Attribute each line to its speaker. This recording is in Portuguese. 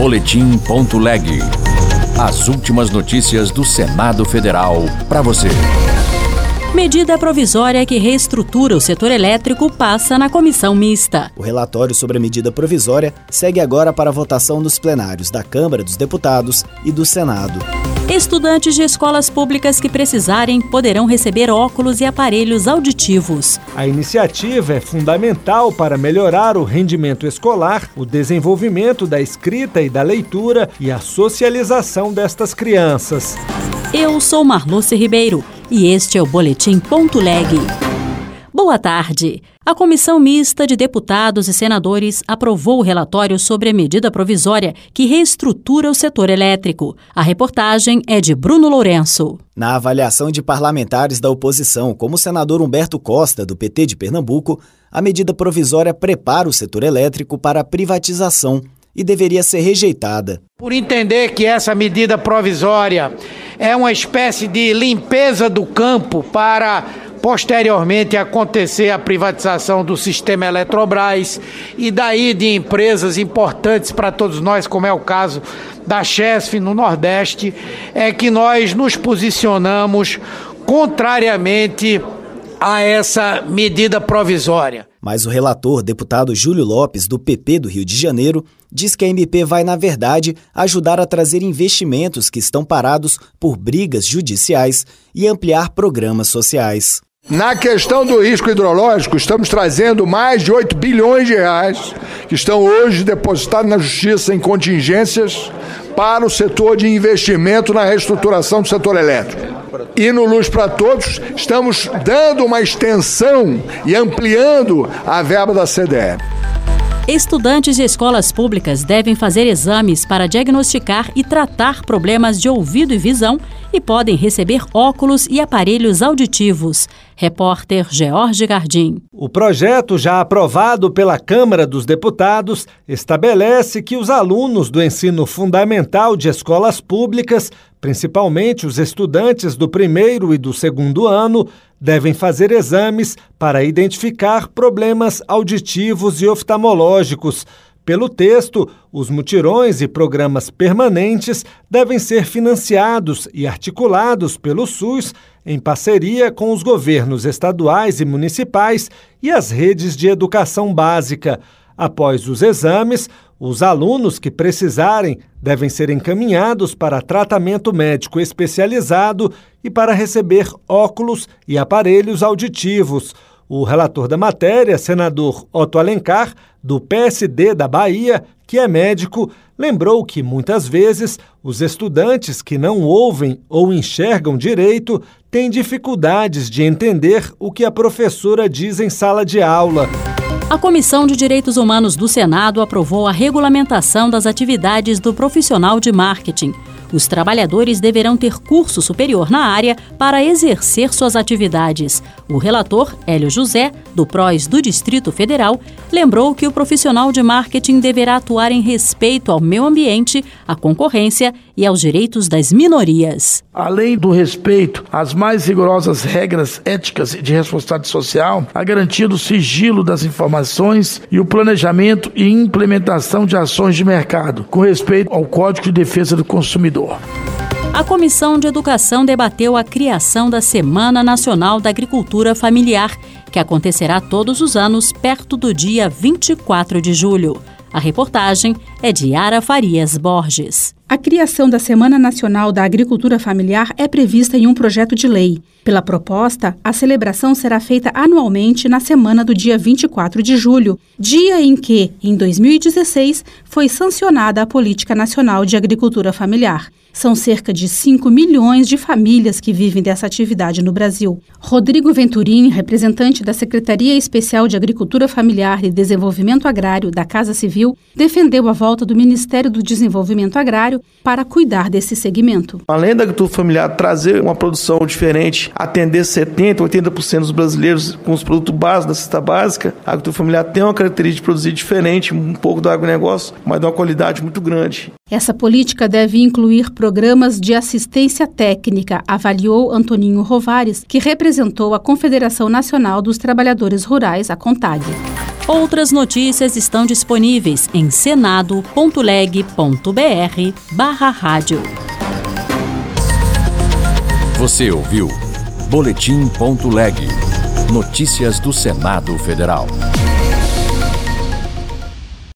Speaker 1: Boletim.leg. As últimas notícias do Senado Federal para você.
Speaker 2: Medida provisória que reestrutura o setor elétrico passa na comissão mista.
Speaker 3: O relatório sobre a medida provisória segue agora para a votação nos plenários da Câmara dos Deputados e do Senado.
Speaker 2: Estudantes de escolas públicas que precisarem poderão receber óculos e aparelhos auditivos.
Speaker 4: A iniciativa é fundamental para melhorar o rendimento escolar, o desenvolvimento da escrita e da leitura e a socialização destas crianças.
Speaker 2: Eu sou Marluce Ribeiro e este é o Boletim.leg. Boa tarde. A Comissão Mista de Deputados e Senadores aprovou o relatório sobre a medida provisória que reestrutura o setor elétrico. A reportagem é de Bruno Lourenço.
Speaker 3: Na avaliação de parlamentares da oposição, como o senador Humberto Costa, do PT de Pernambuco, a medida provisória prepara o setor elétrico para a privatização e deveria ser rejeitada.
Speaker 5: Por entender que essa medida provisória é uma espécie de limpeza do campo para posteriormente acontecer a privatização do sistema Eletrobras e daí de empresas importantes para todos nós, como é o caso da Chesf no Nordeste, é que nós nos posicionamos contrariamente a essa medida provisória.
Speaker 3: Mas o relator, deputado Júlio Lopes, do PP do Rio de Janeiro, diz que a MP vai, na verdade, ajudar a trazer investimentos que estão parados por brigas judiciais e ampliar programas sociais.
Speaker 6: Na questão do risco hidrológico, estamos trazendo mais de 8 bilhões de reais que estão hoje depositados na Justiça em contingências para o setor de investimento na reestruturação do setor elétrico. E no Luz para Todos, estamos dando uma extensão e ampliando a verba da CDE.
Speaker 2: Estudantes de escolas públicas devem fazer exames para diagnosticar e tratar problemas de ouvido e visão e podem receber óculos e aparelhos auditivos. Repórter George Gardim.
Speaker 4: O projeto, já aprovado pela Câmara dos Deputados, estabelece que os alunos do ensino fundamental de escolas públicas, principalmente os estudantes do primeiro e do segundo ano, devem fazer exames para identificar problemas auditivos e oftalmológicos. Pelo texto, os mutirões e programas permanentes devem ser financiados e articulados pelo SUS em parceria com os governos estaduais e municipais e as redes de educação básica. Após os exames, os alunos que precisarem devem ser encaminhados para tratamento médico especializado e para receber óculos e aparelhos auditivos. O relator da matéria, senador Otto Alencar, do PSD da Bahia, que é médico, lembrou que, muitas vezes, os estudantes que não ouvem ou enxergam direito têm dificuldades de entender o que a professora diz em sala de aula.
Speaker 2: A Comissão de Direitos Humanos do Senado aprovou a regulamentação das atividades do profissional de marketing. Os trabalhadores deverão ter curso superior na área para exercer suas atividades. O relator, Hélio José, do PROS do Distrito Federal, lembrou que o profissional de marketing deverá atuar em respeito ao meio ambiente, à concorrência e aos direitos das minorias.
Speaker 7: Além do respeito às mais rigorosas regras éticas e de responsabilidade social, a garantia do sigilo das informações e o planejamento e implementação de ações de mercado, com respeito ao Código de Defesa do Consumidor.
Speaker 2: A Comissão de Educação debateu a criação da Semana Nacional da Agricultura Familiar, que acontecerá todos os anos perto do dia 24 de julho. A reportagem é de Yara Farias Borges.
Speaker 8: A criação da Semana Nacional da Agricultura Familiar é prevista em um projeto de lei. Pela proposta, a celebração será feita anualmente na semana do dia 24 de julho, dia em que, em 2016, foi sancionada a Política Nacional de Agricultura Familiar. São cerca de 5 milhões de famílias que vivem dessa atividade no Brasil. Rodrigo Venturini, representante da Secretaria Especial de Agricultura Familiar e Desenvolvimento Agrário da Casa Civil, defendeu a volta do Ministério do Desenvolvimento Agrário para cuidar desse segmento.
Speaker 9: Além da agricultura familiar trazer uma produção diferente, atender 70%, 80% dos brasileiros com os produtos básicos da cesta básica, a agricultura familiar tem uma característica de produzir diferente, um pouco do agronegócio, mas de uma qualidade muito grande.
Speaker 8: Essa política deve incluir programas de assistência técnica, avaliou Antoninho Rovares, que representou a Confederação Nacional dos Trabalhadores Rurais, a CONTAG.
Speaker 2: Outras notícias estão disponíveis em senado.leg.br/rádio.
Speaker 1: Você ouviu Boletim.leg. Notícias do Senado Federal.